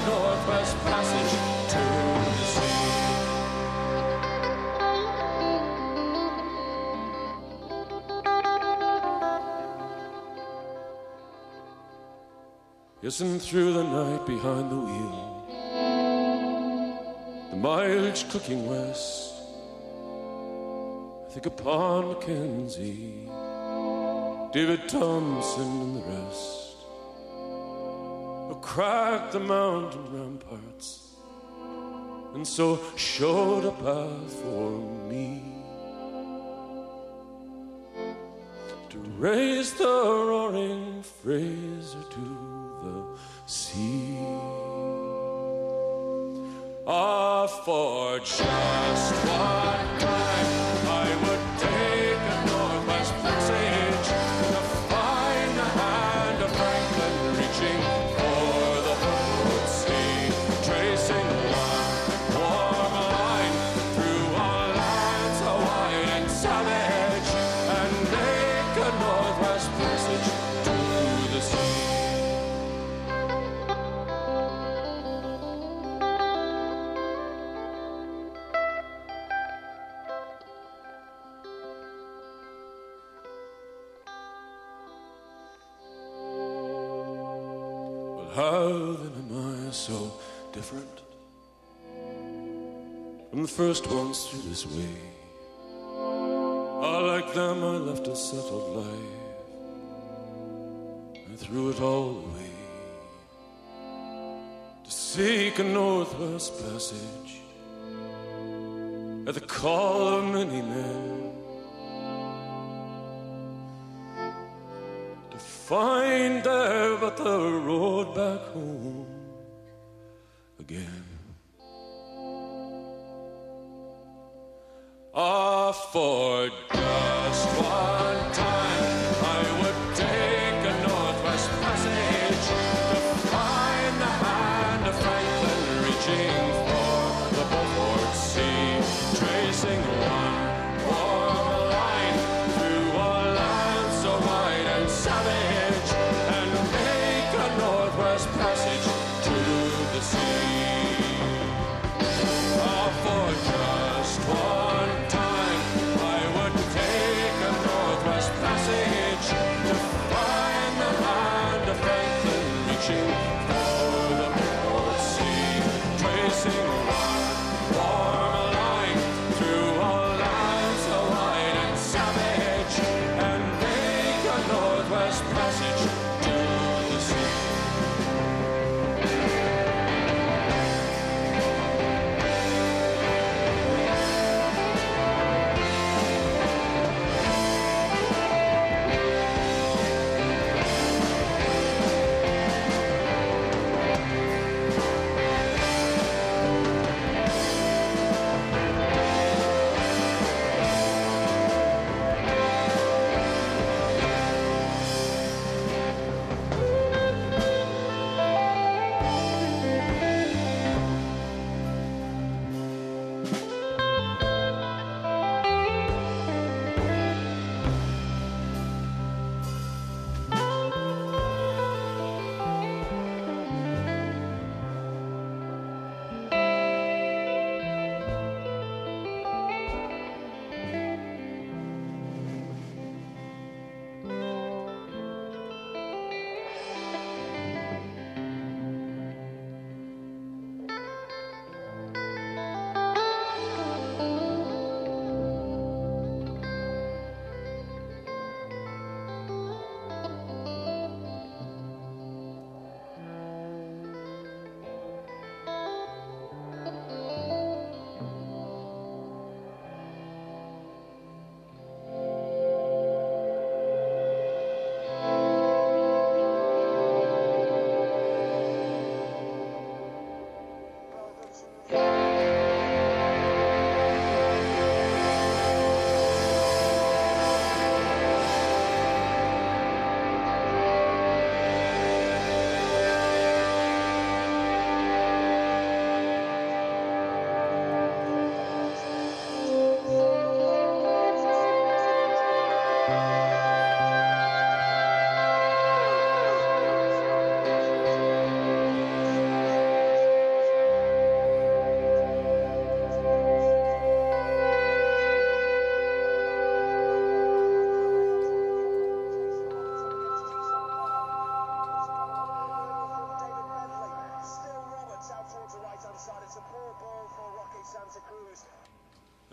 northwest passage to the sea. Yes, and through the night behind the wheel, the mileage clicking west, I think upon Mackenzie, David Thompson and the rest, who cracked the mountain ramparts and so showed a path for me to raise the roaring Fraser to the sea. Ah, for just one time I would take a northwest passage to find the hand of Franklin reaching for the Hood Sea, tracing one warm line through all lands so wide and savage, and make a northwest passage to the sea. How then am I so different from the first ones through this way? Ah, like them I left a settled life and threw it all away to seek a northwest passage at the call of many men, find there but the road back home again. Ah, for just one time I would take a northwest passage to find the hand of Franklin reaching for the Beaufort Sea, tracing one warm line through a land so wide and savage, and make a northwest passage to the sea. Ah, for just one time I would take a northwest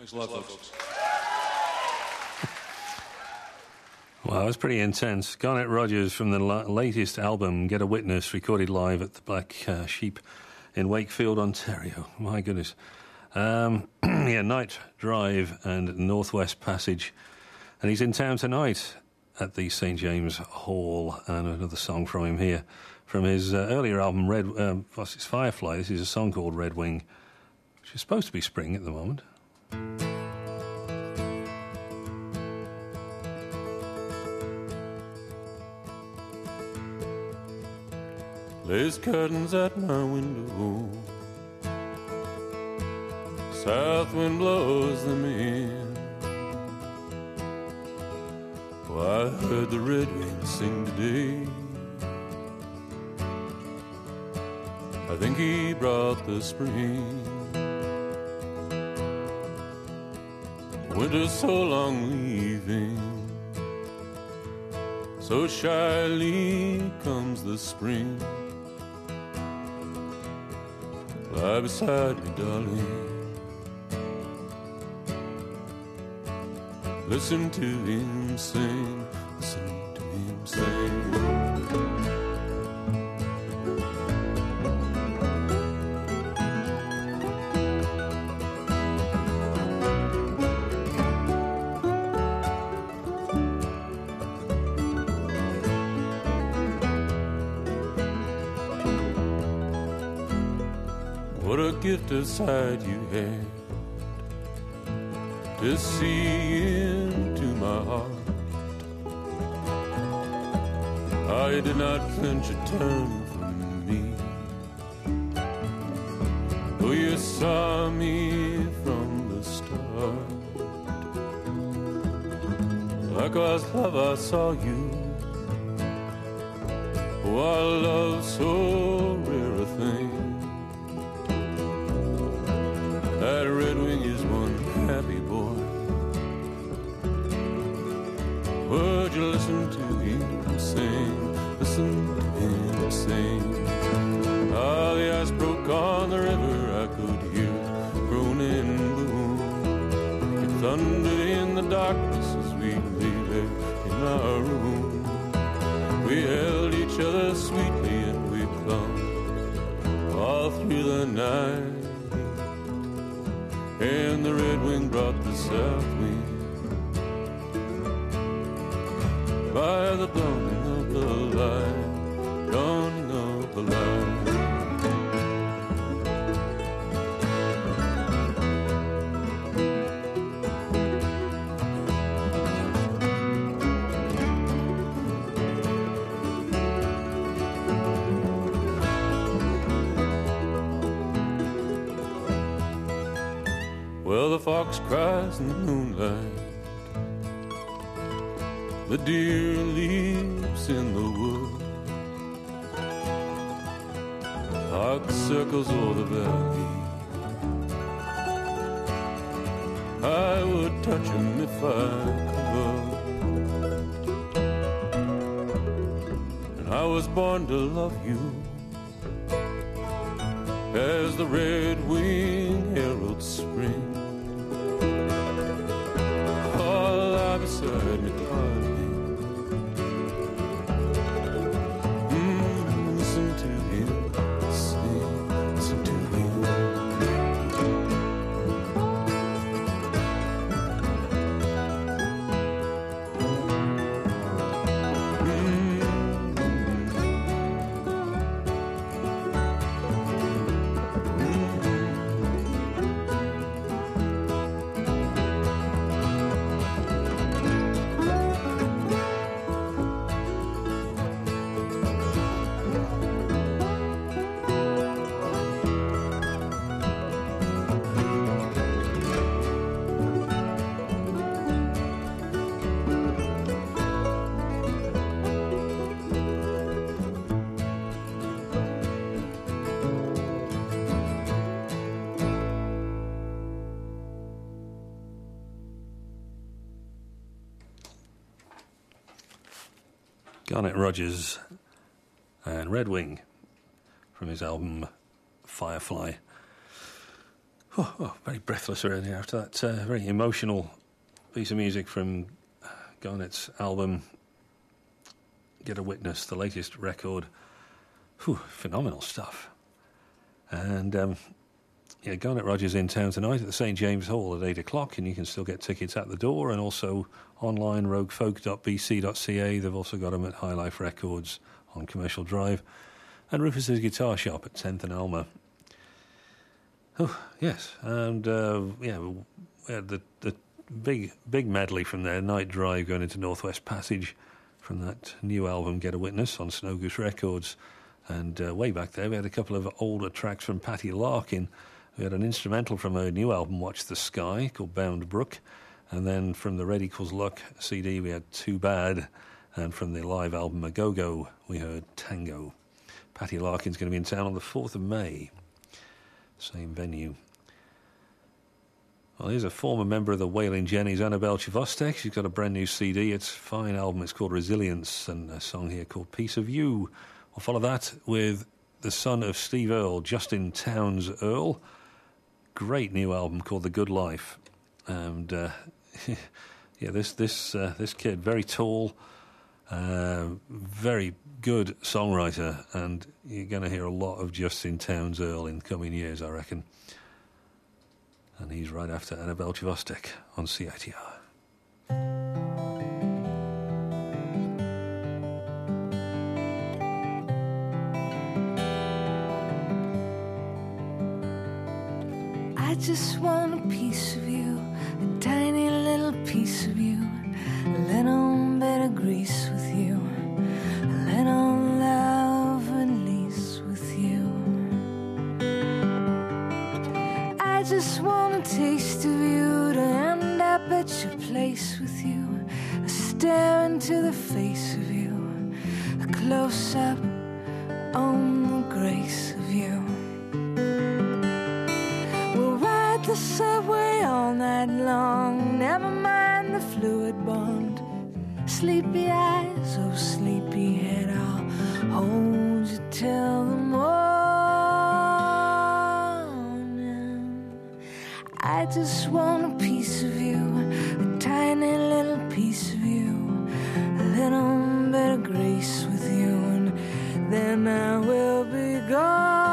Thanks a lot, folks. Wow, that was pretty intense. Garnet Rogers from the latest album, Get a Witness, recorded live at the Black Sheep in Wakefield, Ontario. My goodness. Yeah, Night Drive and Northwest Passage. And he's in town tonight at the St. James Hall. And another song from him here. From his earlier album, it's Firefly. This is a song called Red Wing, which is supposed to be spring at the moment. Lace curtains at my window, south wind blows them in. Oh, I heard the red wings sing today. I think he brought the spring. Winter's so long leaving, so shyly comes the spring. Lie beside me, darling. Listen to him sing. Listen to him sing. What a gift of sight you had to see into my heart. I did not flinch a turn from me, though you saw me from the start. Like God's love I saw you. Oh, I love so rare a thing. That red wing is one happy boy. Would you listen to him sing? Listen to him sing. Ah, the ice broke on the river, I could hear it groaning boom. It thundered in the darkness as we lay there in our room. We held each other sweetly and we clung all through the night. And the red wing brought the south wind. By the dawning of the light, dawning of the light. Well, the fox cries in the moonlight, the deer leaps in the wood, hawk circles o'er the valley. I would touch him if I could, and I was born to love you as the red wing heralds spring. Lie beside me, darling. Listen to him sing. Listen to him. Garnet Rogers and Red Wing from his album Firefly. Very breathless around here after that very emotional piece of music from Garnett's album Get a Witness, the latest record. Phenomenal stuff. And Garnett Rogers in town tonight at the St James Hall at 8 o'clock, and you can still get tickets at the door and also online, roguefolk.bc.ca. They've also got them at High Life Records on Commercial Drive and Rufus's Guitar Shop at 10th and Alma. Yes, and we had the big medley from there, Night Drive going into Northwest Passage from that new album Get a Witness on Snow Goose Records. And way back there we had a couple of older tracks from Patty Larkin. We had an instrumental from her new album Watch the Sky called Bound Brook, and then from the Red Equals Luck CD we had Too Bad, and from the live album A Go-Go we heard Tango. Patty Larkin's going to be in town on the 4th of May. Same venue. Well, here's a former member of the Wailing Jennies, Annabelle Chvostek. She's got a brand new CD. It's a fine album. It's called Resilience, and a song here called Piece of You. We'll follow that with the son of Steve Earle, Justin Townes Earle. Great new album called The Good Life. And this kid, very tall, very good songwriter, and you're going to hear a lot of Justin Townes Earle in coming years, I reckon. And he's right after Annabelle Chvostek on CITR. I just want a piece of you, a tiny little piece of you, a little bit of grease with you, a little love release with you. I just want a taste of you, to end up at your place with you, a stare into the face of you, a close-up on the grace of you. We'll ride the subway all night long, never mind the fluid bond. Sleepy eyes, oh sleepy head, I'll hold you till the morning. I just want a piece of you, a tiny little piece of you, a little bit of grace with you, and then I will be gone.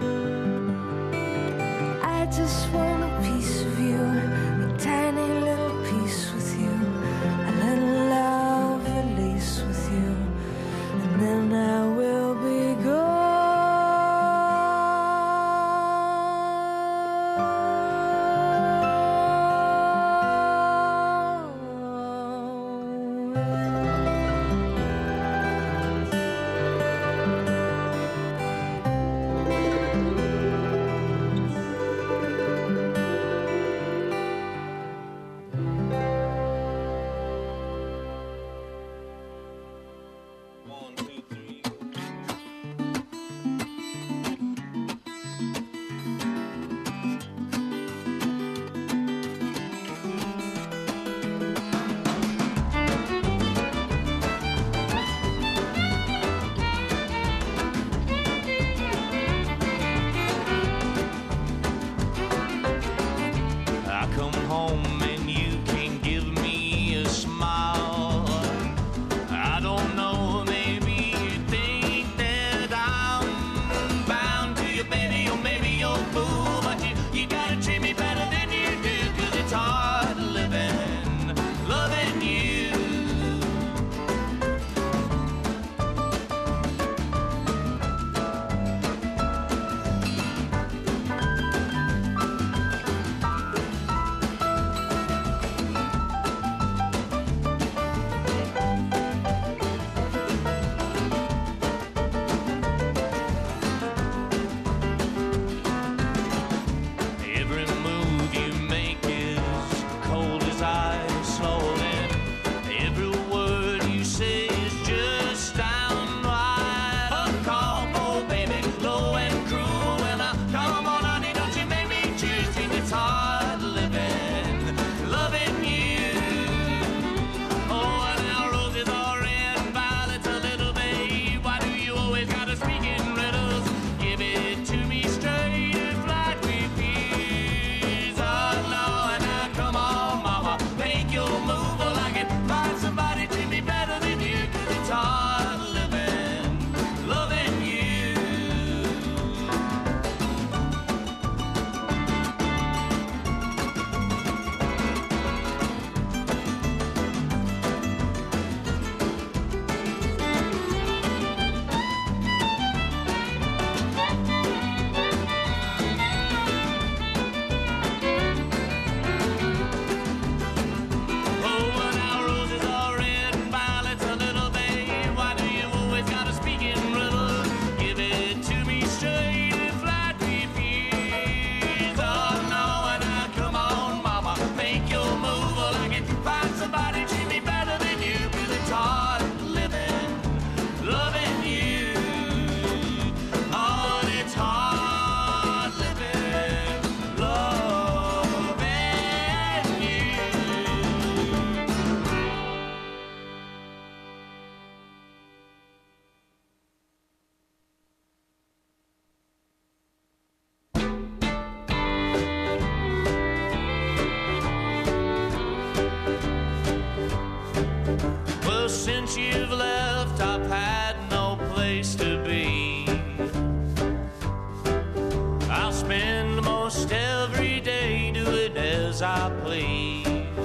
Just want a piece of you, a tiny little since you've left, I've had no place to be. I'll spend most every day doing as I please.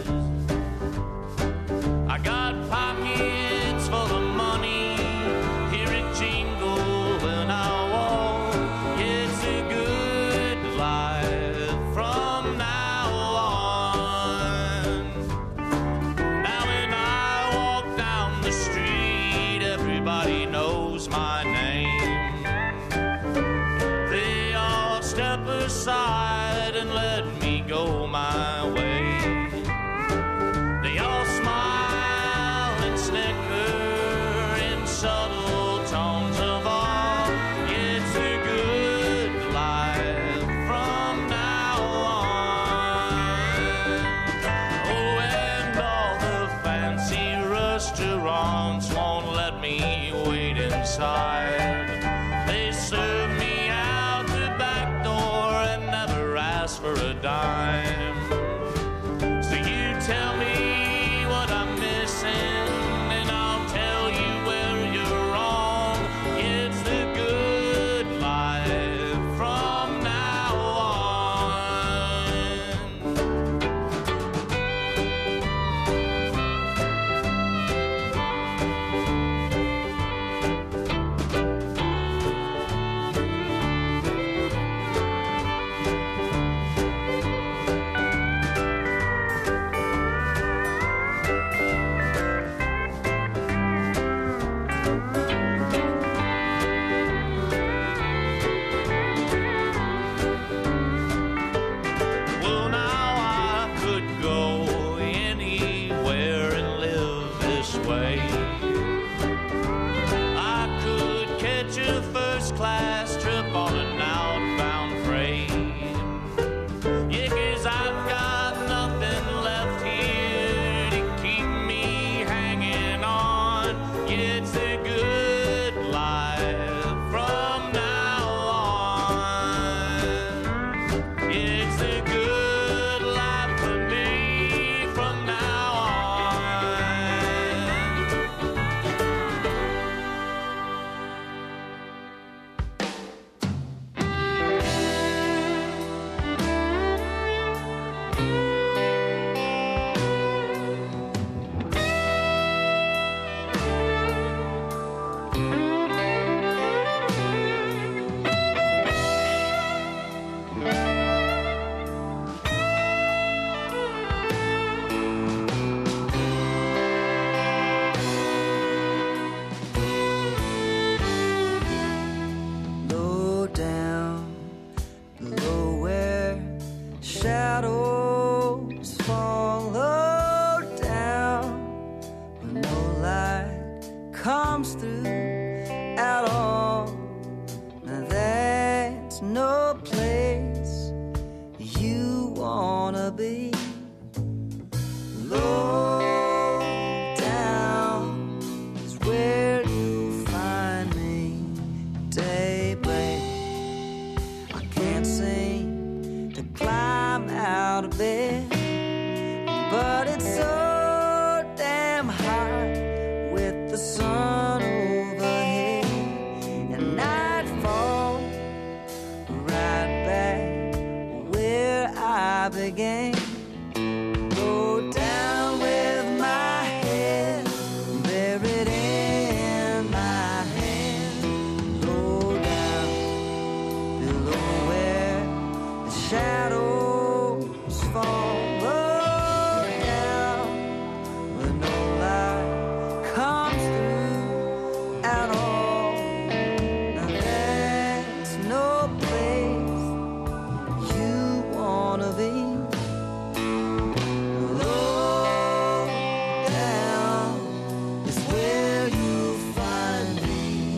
I got pockets full of money, hear it jingle when I walk. It's a good life from now on. Now when I walk down the street, everybody knows my name. They all step aside and let me go my way. They all smile and snicker in subtle tones of awe. It's a good life from now on. Oh, and all the fancy restaurants won't let me wait inside. They serve me out the back door and never ask for a dime. So you tell me what I'm missing, and I'll tell you where you're wrong. It's the good life from now on. Well, now I could go anywhere and live this way. I could catch a first-class trip on an outbound freight. Yeah, 'cause I've got nothing left here to keep me hanging on. Yeah, it's a good life from now on. It's a good life for me from now on. Low down, below where shadows fall. Low down, where no light comes through at all. Now that's no place you wanna be. Low down is where you find me. Daybreak, I can't seem to climb out of bed, but it's so damn hot with the sun overhead, and nightfall right back where I began. Go down with my head buried in my hand. Go down below where the shadows fall. Low down where no light comes through at all. Now that's no place you wanna be. Low down is where you find me.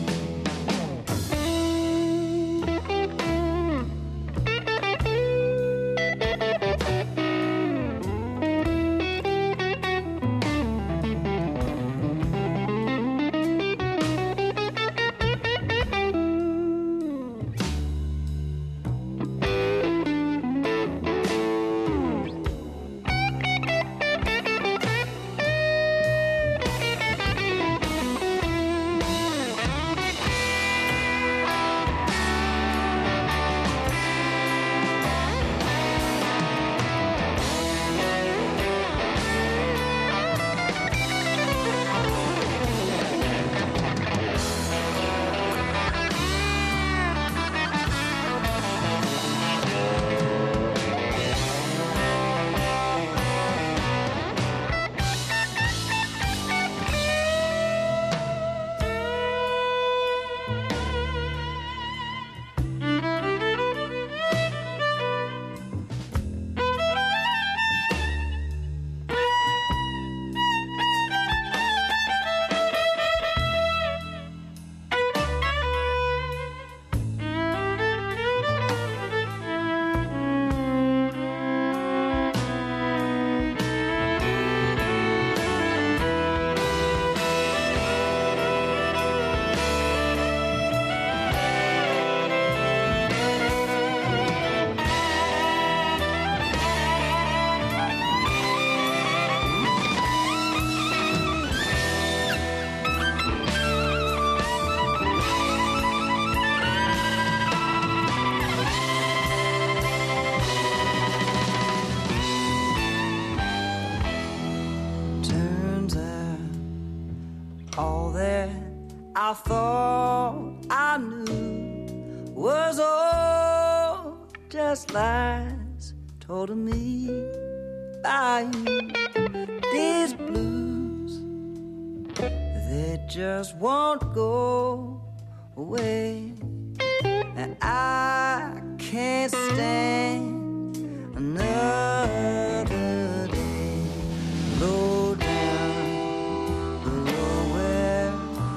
I thought I knew was all just lies told to me by you. These blues, they just won't go away. And I can't stand another day. Low down the road where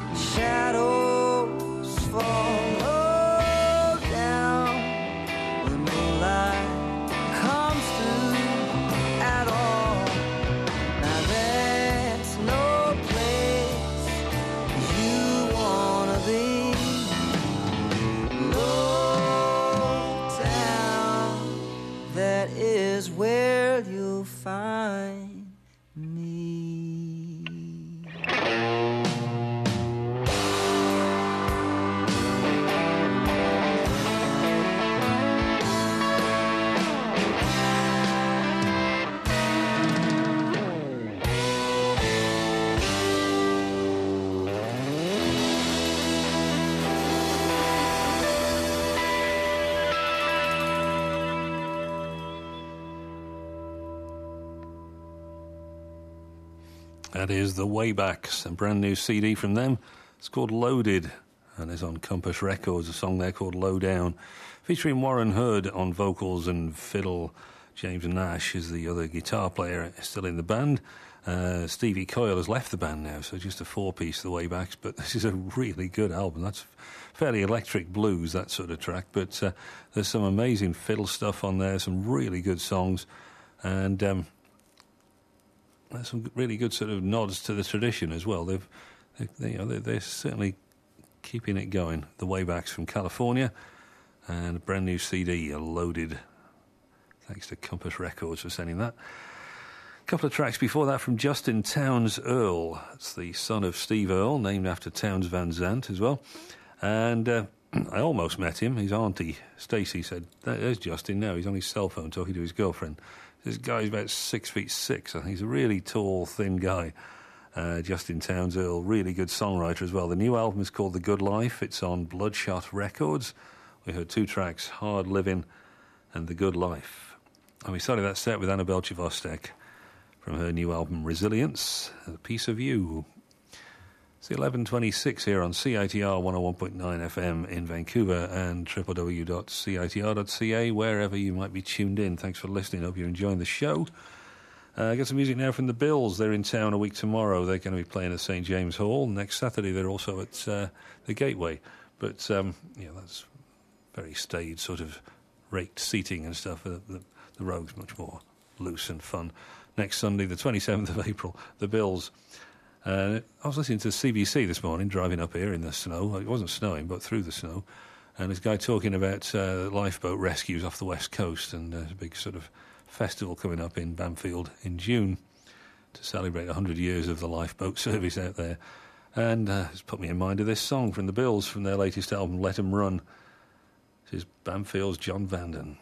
shadows fall. Low down when no light comes through at all. Now that's no place you wanna be. Low down, that is where you'll find me. That is the Waybacks, a brand new CD from them. It's called Loaded, and is on Compass Records, a song there called Low Down, featuring Warren Hood on vocals and fiddle. James Nash is the other guitar player still in the band. Stevie Coyle has left the band now, so just a four-piece, the Waybacks, but this is a really good album. That's fairly electric blues, that sort of track, but there's some amazing fiddle stuff on there, some really good songs, and there's some really good sort of nods to the tradition as well. They're certainly keeping it going. The Waybacks from California, and a brand new CD, Loaded. Thanks to Compass Records for sending that. A couple of tracks before that from Justin Townes Earl. It's the son of Steve Earle, named after Townes Van Zandt as well. And I almost met him. His auntie, Stacey, said, there's Justin now. He's on his cell phone talking to his girlfriend. This guy's about 6'6". I think he's a really tall, thin guy. Justin Townes Earl, really good songwriter as well. The new album is called The Good Life. It's on Bloodshot Records. We heard two tracks, Hard Living and The Good Life. And we started that set with Annabelle Chvostek from her new album Resilience, A Piece of You. It's 11:26 here on CITR 101.9 FM in Vancouver and www.citr.ca, wherever you might be tuned in. Thanks for listening. Hope you're enjoying the show. Get some music now from the Bills. They're in town a week tomorrow. They're going to be playing at St. James Hall. Next Saturday they're also at the Gateway. But, that's very staid, sort of raked seating and stuff. The road's much more loose and fun. Next Sunday, the 27th of April, the Bills. I was listening to CBC this morning, driving up here in the snow. It wasn't snowing, but through the snow. And this guy talking about lifeboat rescues off the west coast, and there's a big sort of festival coming up in Bamfield in June to celebrate 100 years of the lifeboat service out there. And it's put me in mind of this song from the Bills from their latest album, Let 'Em Run. This is Bamfield's John Vanden.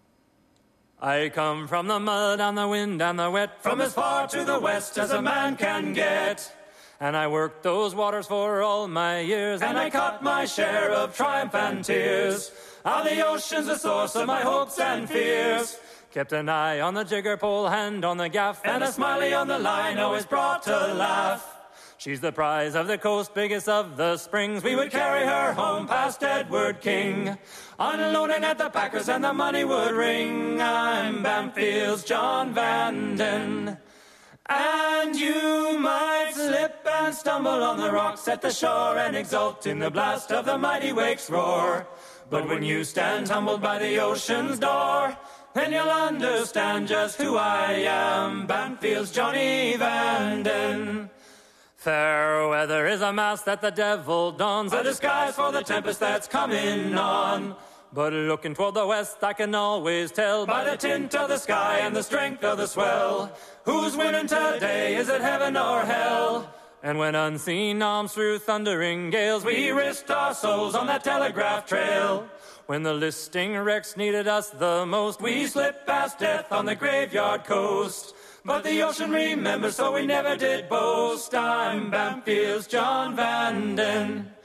I come from the mud and the wind and the wet, from as far to the west as a man can get. And I worked those waters for all my years, and I caught my share of triumph and tears. Ah, the ocean's the source of my hopes and fears. Kept an eye on the jigger pole, hand on the gaff, and a smiley on the line always brought a laugh. She's the prize of the coast, biggest of the springs. We would carry her home past Edward King, unloading at the packers and the money would ring. I'm Bamfield's John Vanden. And you might slip and stumble on the rocks at the shore and exult in the blast of the mighty wake's roar. But when you stand humbled by the ocean's door, then you'll understand just who I am, Bamfield's Johnny Vanden. Fair weather is a mask that the devil dons, a disguise for the tempest that's coming on. But looking toward the west, I can always tell by the tint of the sky and the strength of the swell, who's winning today, is it heaven or hell? And when unseen arms through thundering gales, we risked our souls on that telegraph trail. When the listing wrecks needed us the most, we slipped past death on the graveyard coast. But the ocean remembers, so we never did boast. I'm Bamfield's John Vanden.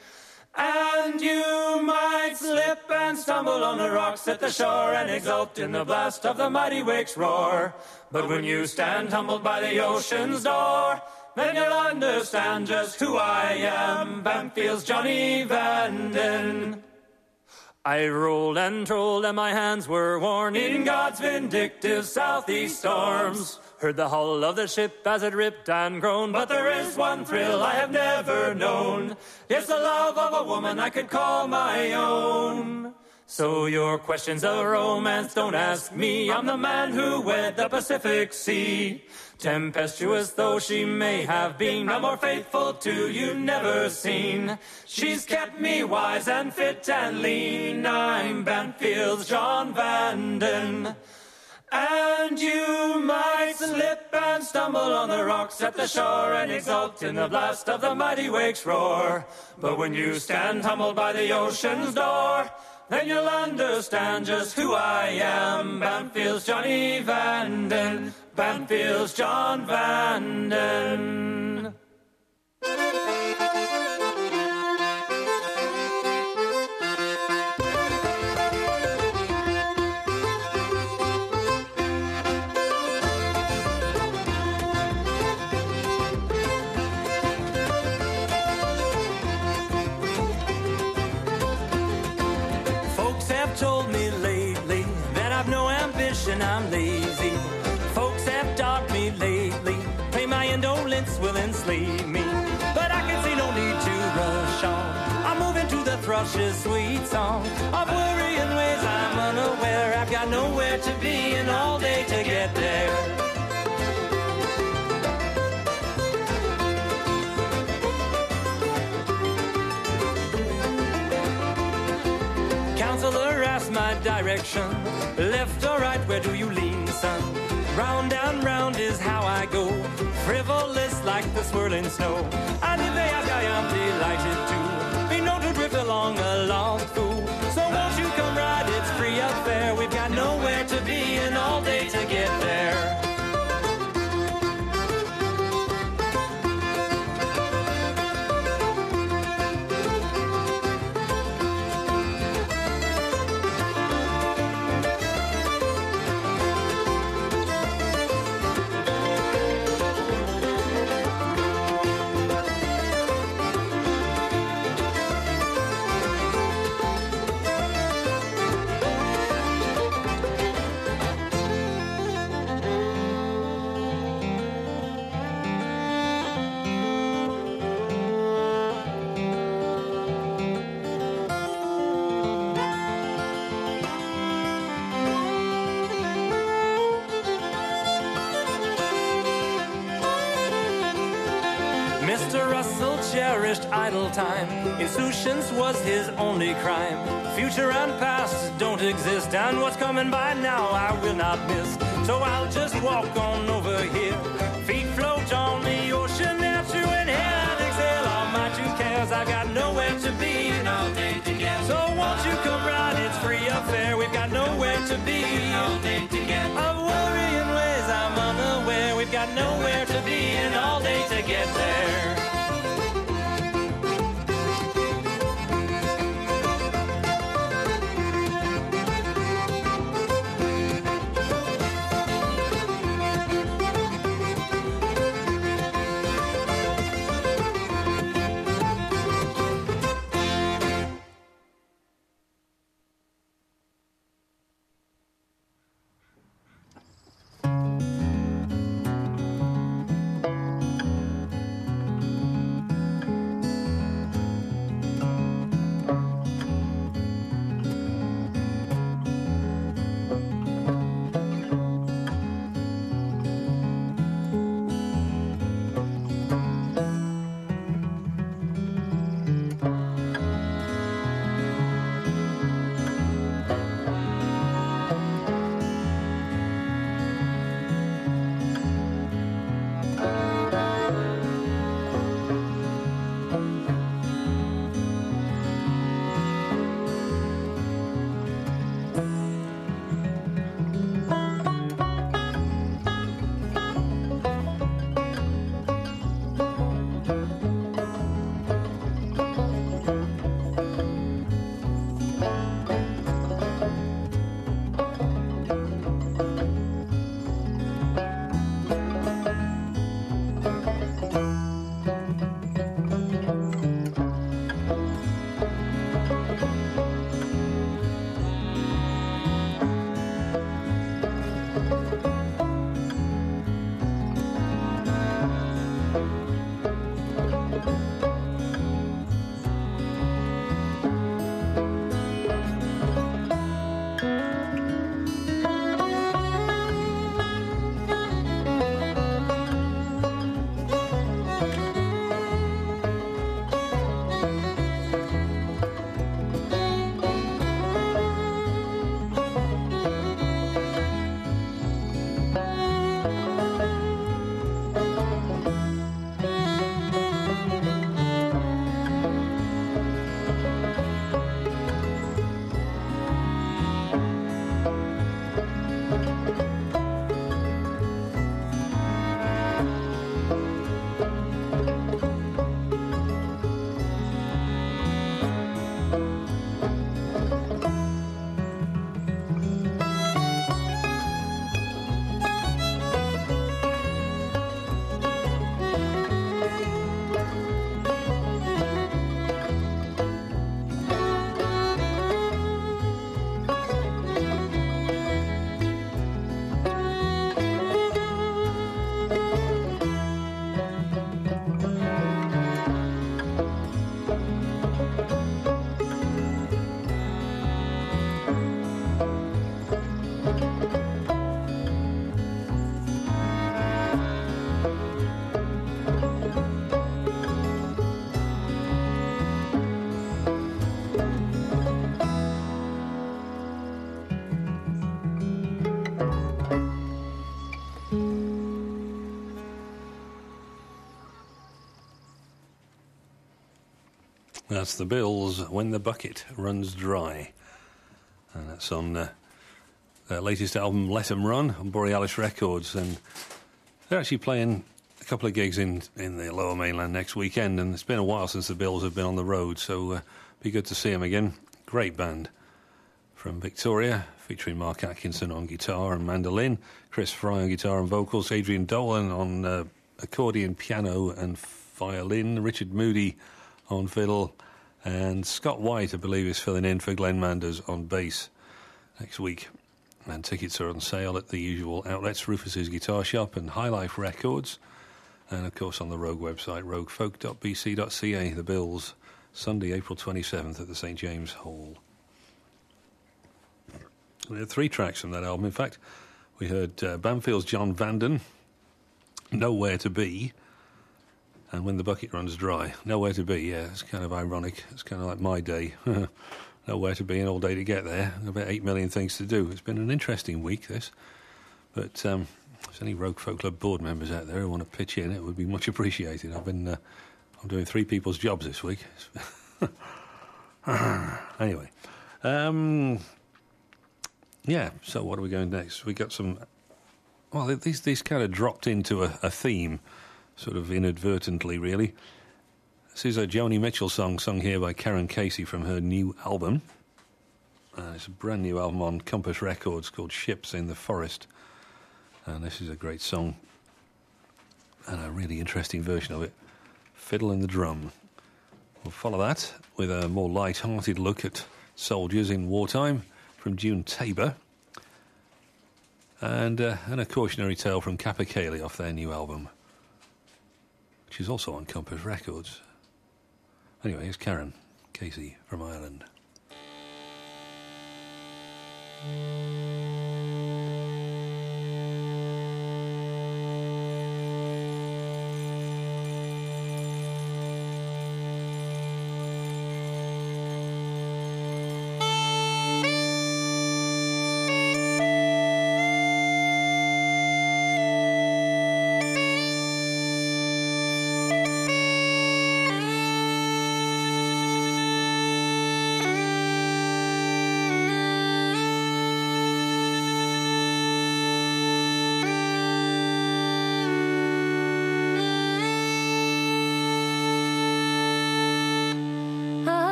And you might slip and stumble on the rocks at the shore and exult in the blast of the mighty wake's roar. But when you stand humbled by the ocean's door, then you'll understand just who I am, Banffield's Johnny Vanden. I rolled and trolled and my hands were worn in God's vindictive southeast storms. Heard the hull of the ship as it ripped and groaned, but there is one thrill I have never known. It's the love of a woman I could call my own. So your questions of romance don't ask me. I'm the man who wed the Pacific Sea. Tempestuous though she may have been, a more faithful to you never seen. She's kept me wise and fit and lean. I'm Banffield's John Vanden. And you might slip and stumble on the rocks at the shore and exult in the blast of the mighty wake's roar. But when you stand humbled by the ocean's door, then you'll understand just who I am, Banffield's Johnny Vanden, Banffield's John Vanden. Told me lately that I've no ambition, I'm lazy. Folks have dogged me lately, claim my indolence will enslave me. But I can see no need to rush on. I'm moving to the thrush's sweet song of worry in ways I'm unaware. I've got nowhere to be and all day to get there. Counselor asked my direction, left or right, where do you lean, son? Round and round is how I go, frivolous like the swirling snow. And if they ask, I am delighted to be known to drift along a long fool. So won't you come ride, it's free affair. We've got nowhere to be and all day to get there. Cherished idle time, insouciance was his only crime. Future and past don't exist, and what's coming by now I will not miss. So I'll just walk on over here, feet float on the ocean there to inhale and exhale all my two cares. I've got nowhere to be and all day to get. So won't you come round, it's free affair. We've got nowhere to be and all day to get. Of worry in ways I'm unaware. We've got nowhere to be and all day to get there. That's the Bills, When the Bucket Runs Dry. And that's on their latest album, Let 'Em Run, on Borealis Records. And they're actually playing a couple of gigs in the Lower Mainland next weekend. And it's been a while since the Bills have been on the road, so be good to see them again. Great band from Victoria, featuring Mark Atkinson on guitar and mandolin, Chris Fry on guitar and vocals, Adrian Dolan on accordion, piano and violin, Richard Moody on fiddle, and Scott White, I believe, is filling in for Glenn Manders on bass next week. And tickets are on sale at the usual outlets, Rufus's Guitar Shop and High Life Records, and of course on the Rogue website, roguefolk.bc.ca. The Bills, Sunday, April 27th at the St James Hall. We had 3 tracks from that album. In fact, we heard Banfield's John Vanden, Nowhere to Be, and When the Bucket Runs Dry. Nowhere to Be, yeah, it's kind of ironic. It's kind of like my day. Nowhere to be and all day to get there. About 8 million things to do. It's been an interesting week, this. But if there's any Rogue Folk Club board members out there who want to pitch in, it would be much appreciated. I'm doing 3 people's jobs this week. Anyway. Yeah, so what are we going next? We got some... Well, these kind of dropped into a theme, sort of inadvertently, really. This is a Joni Mitchell song sung here by Karen Casey from her new album. It's a brand new album on Compass Records called Ships in the Forest. And this is a great song. And a really interesting version of it. Fiddle and the Drum. We'll follow that with a more light-hearted look at soldiers in wartime from June Tabor. And a cautionary tale from Kappa Cayley off their new album, which is also on Compass Records. Anyway, here's Karen Casey from Ireland.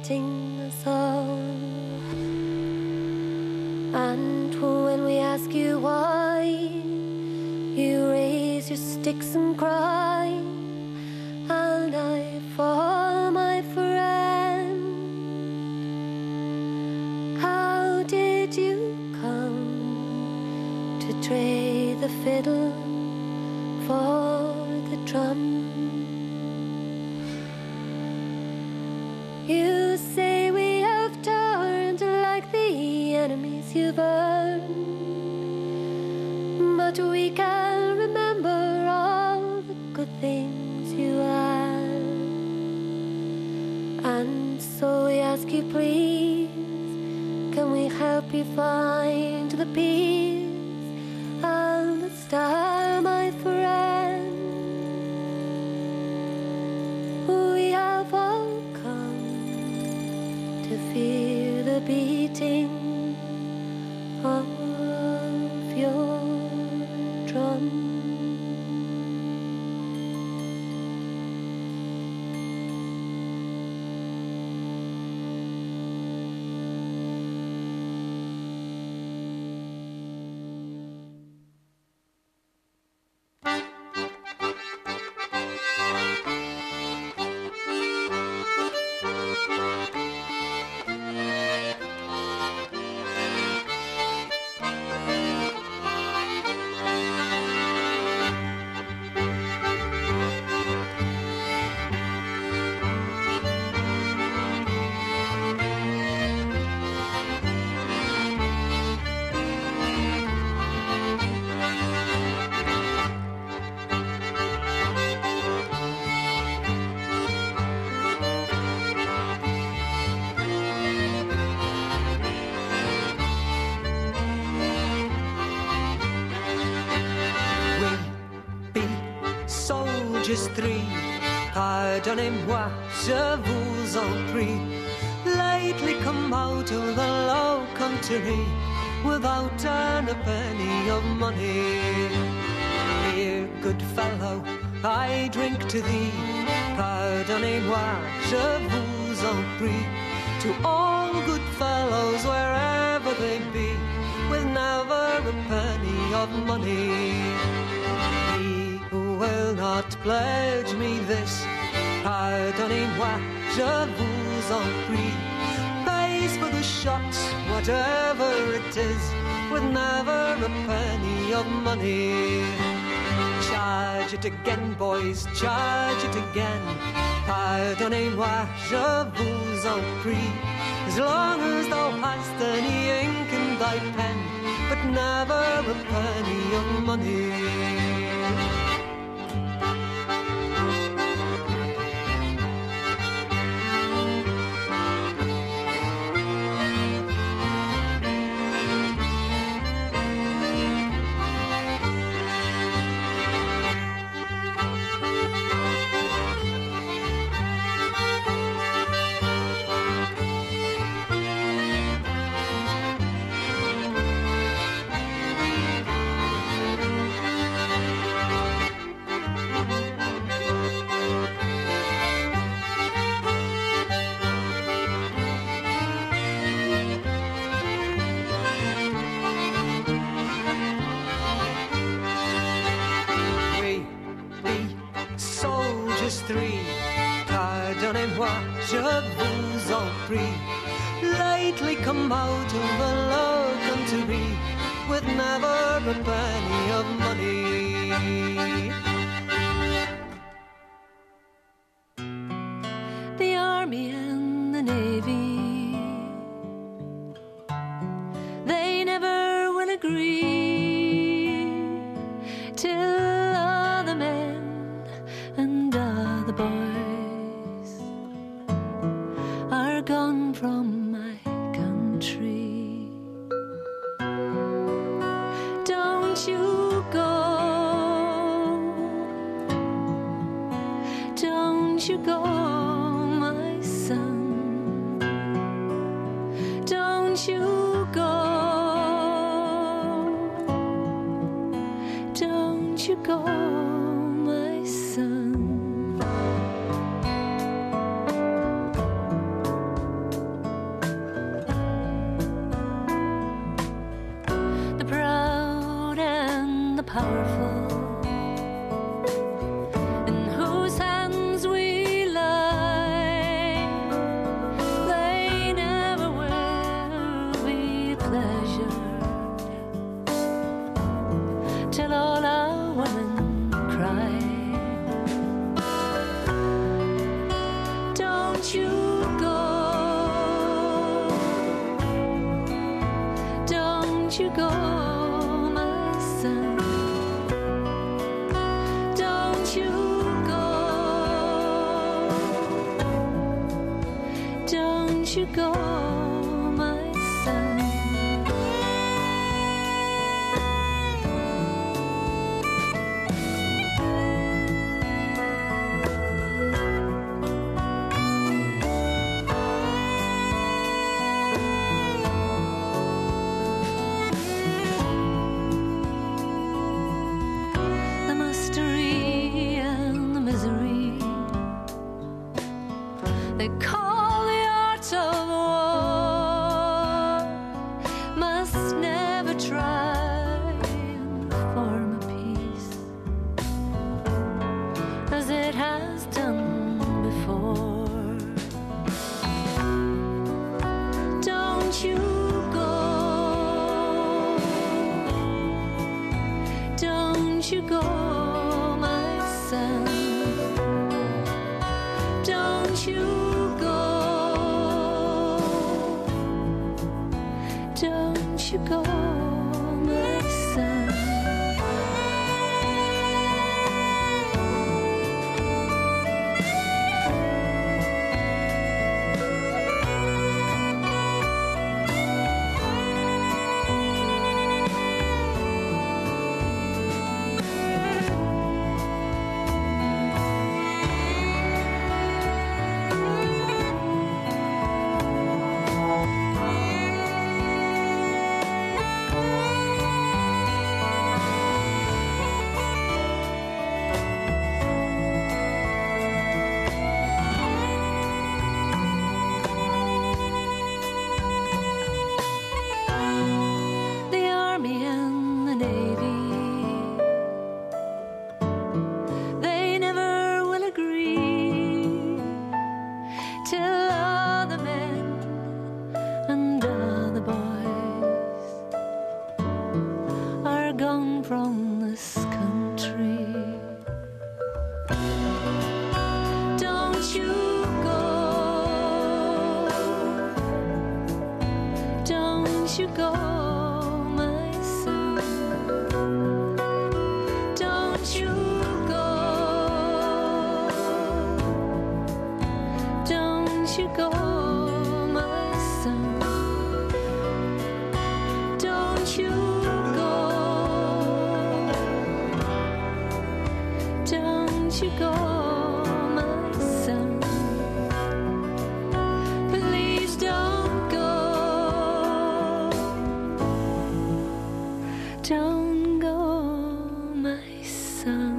letting us all. And when we ask you why, you raise your sticks and cry, and I fall, my friend. How did you come to trade the fiddle for the drum? You say we have turned like the enemies you've earned, but we can remember all the good things you had. And so we ask you please, can we help you find the peace and the star, my friend? We have all come to fear the beating of your drum. Three, pardonnez-moi, je vous en prie, lately come out of the low country without a penny of money. Here, good fellow, I drink to thee, pardonnez-moi, je vous en prie, to all good fellows wherever they be, with never a penny of money. Will not pledge me this, pardonnez-moi, je vous en prie, pays for the shot, whatever it is, with never a penny of money. Charge it again, boys, charge it again, pardonnez-moi, je vous en prie, as long as thou hast any ink in thy pen, but never a penny of money. Je vous en prie, lately come out of the low country with never a penny of money. The army and the navy, they never will agree till all the men and all the boys are gone from my country. Don't you go, don't you go, my son, don't you go, don't you go, my son. you go, my son. The mystery and the misery they call the art of war must never try and form a peace as it has done before. Don't you go, don't you go, my son. Don't you go, don't you go, my son. The army and the navy, they never will agree till other men and other boys are gone from this country. Don't you go, don't you go, my son. Don't you go, don't you go, my son. Don't you go, don't you go, my son. Please don't go, don't go, my son.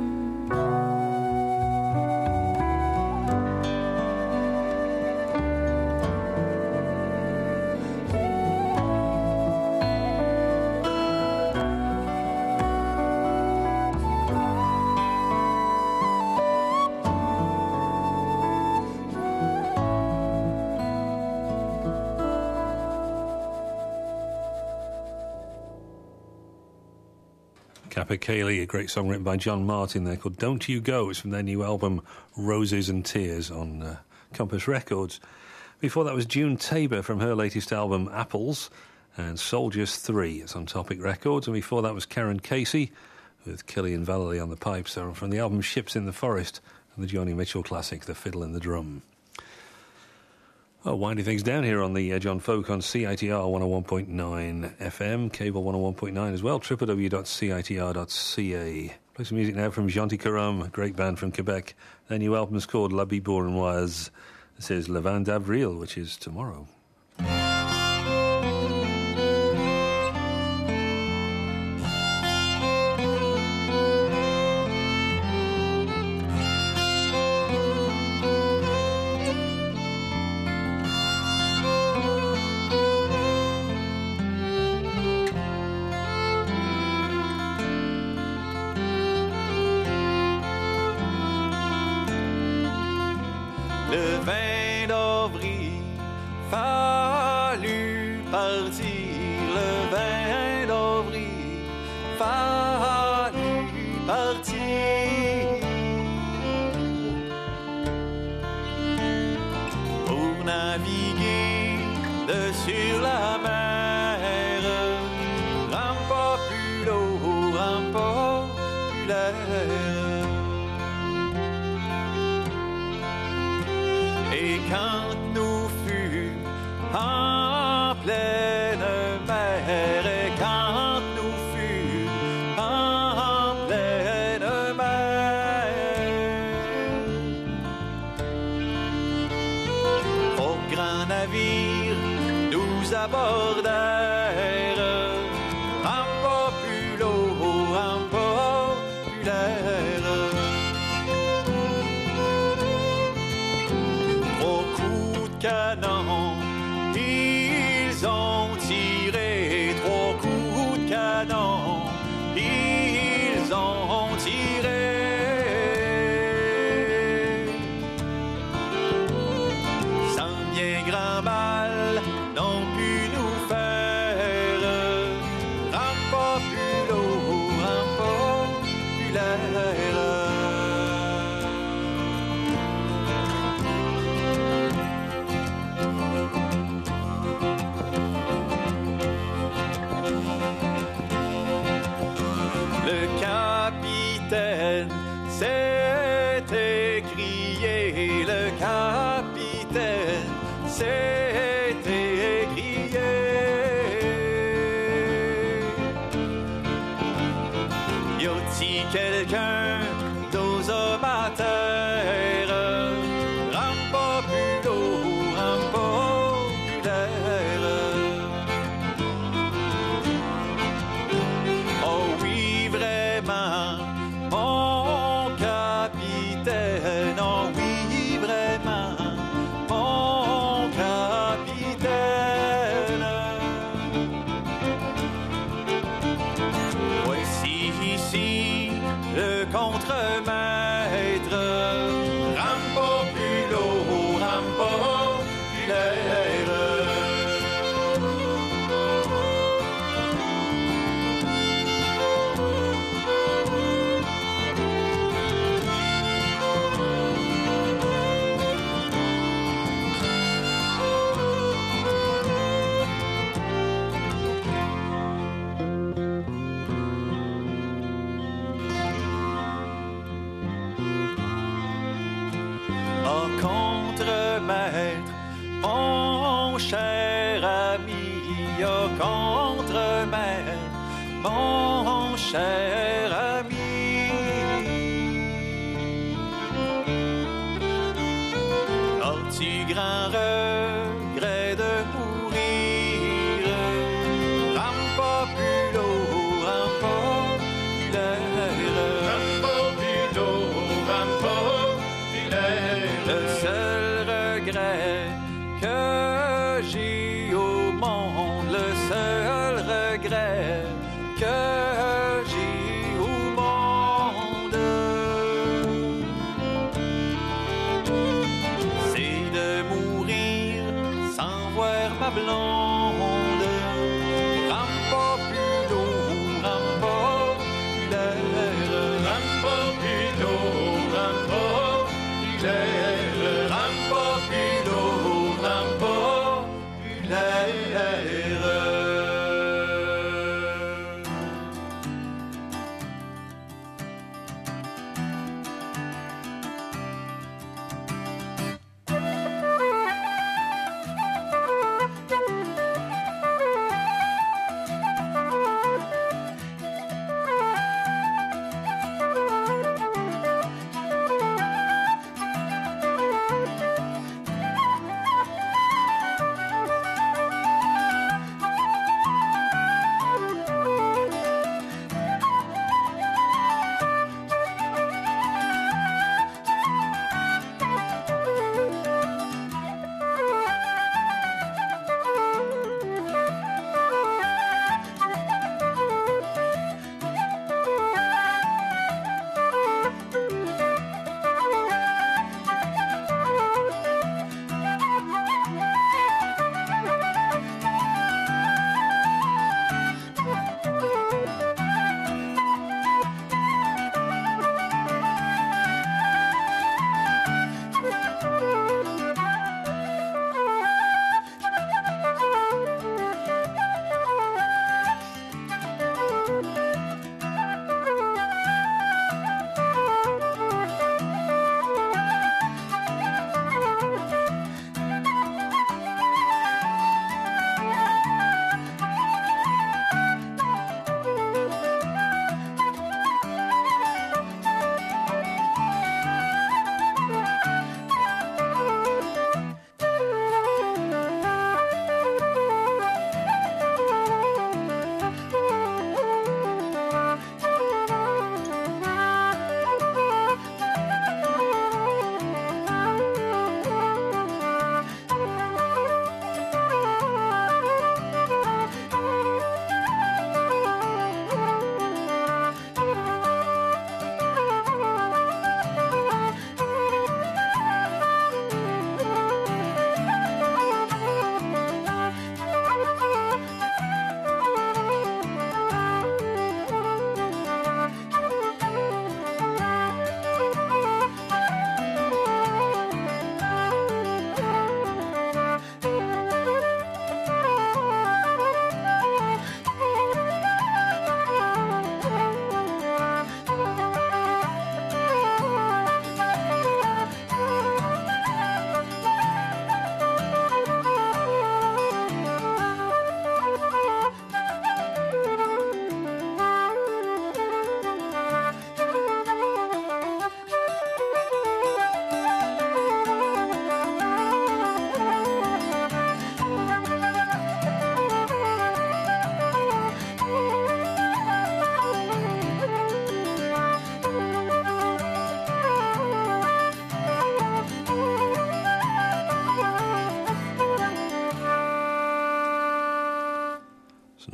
Capercaillie, a great song written by John Martin there called Don't You Go. It's from their new album Roses and Tears on Compass Records. Before that was June Tabor from her latest album Apples, and Soldiers 3. It's on Topic Records. And before that was Karen Casey with Killian Vallely on the pipes. They're from the album Ships in the Forest and the Joni Mitchell classic The Fiddle and the Drum. Oh, winding things down here on the John Folk on CITR 101.9 FM, cable 101.9 as well, www.citr.ca. Play some music now from Gentil Caram, a great band from Quebec. Their new album's called La Bibournoise. This is Le 20 d'Avril, which is tomorrow. Le 20 d'avril, fallu partir. Le 20 d'avril, fallu partir. Pour naviguer sur la mer, rampa plus l'eau, rampa plus l'air. Et quand nous fûmes en pleine mer, et quand nous fûmes en pleine mer, au grand navire nous abordèrent, en populaire. Au coup de canon, ils ont tiré, 3 coups de canon, ils ont tiré. Sans bien grand mal, n'ont pu nous faire le capitaine s'est écrié, le capitaine s'est écrié. Y a-t-il quelqu'un d'aux hommes à terre, impopulaire? Oh oui, vraiment, mon capitaine, oh oui, vraiment, mon capitaine. Voici ici le contremaître, impopulaire. Oh, contremaître, mon cher ami, oh, contremaître, mon cher ami. As-tu grand regret de mourir, impopulaire? Le seul regret que j'ai au monde, le seul regret que j'ai au monde, c'est de mourir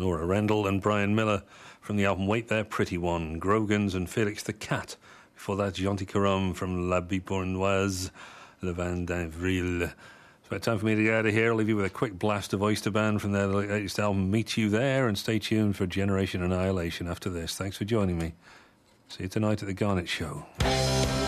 Laura Rendell and Brian Miller from the album Wait There, Pretty One, Grogans and Felix the Cat. Before that, Gentil Carum from La Bipournoise, Le Vin d'Avril. It's about time for me to get out of here. I'll leave you with a quick blast of Oyster Band from their latest album, Meet You There, and stay tuned for Generation Annihilation after this. Thanks for joining me. See you tonight at the Garnet Show.